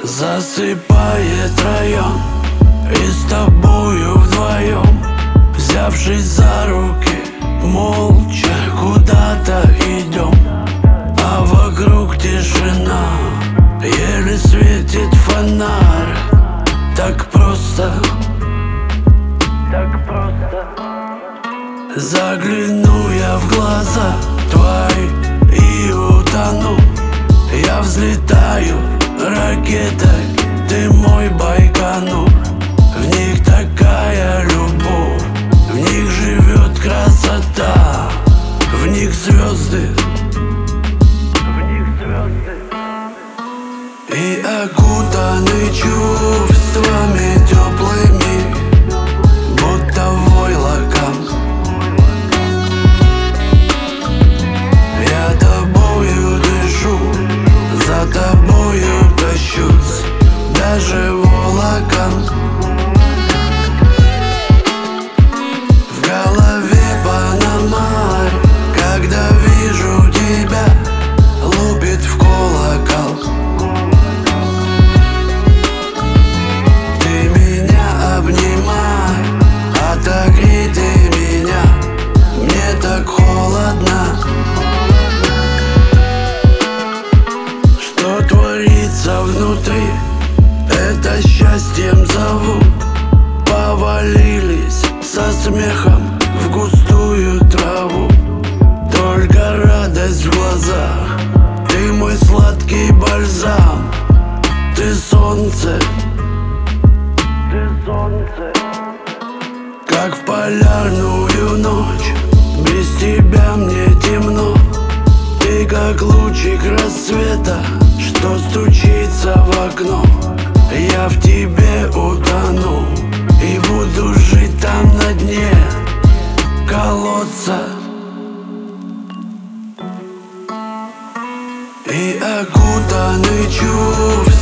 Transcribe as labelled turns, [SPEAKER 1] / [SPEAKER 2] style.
[SPEAKER 1] Засыпает район, и с тобою вдвоем, взявшись за руки, молча куда-то идем. А вокруг тишина, еле светит фонарь. Так просто, так просто. Загляну я в глаза твои и утону. Я взлетаю ракетой, ты мой Байконур. В них такая любовь, в них живет красота, в них звезды, в них звезды. И окутаны чувствами теплыми, будто войлоком. Я тобою дышу, за тобою тащусь, даже волоком. В голове Панамарь, когда вижу тебя, лупит в колокол. Ты меня обнимай, отогрей ты меня, мне так холодно. Что творится внутри, это счастьем зовут. Повалились со смехом в густую траву. Только радость в глазах, ты мой сладкий бальзам. Ты солнце, ты солнце. Как в полярную ночь, без тебя мне темно. Ты как лучик рассвета, что стучится в окно. Я в тебе утону и буду жить там на дне колодца. И окутаны чувствами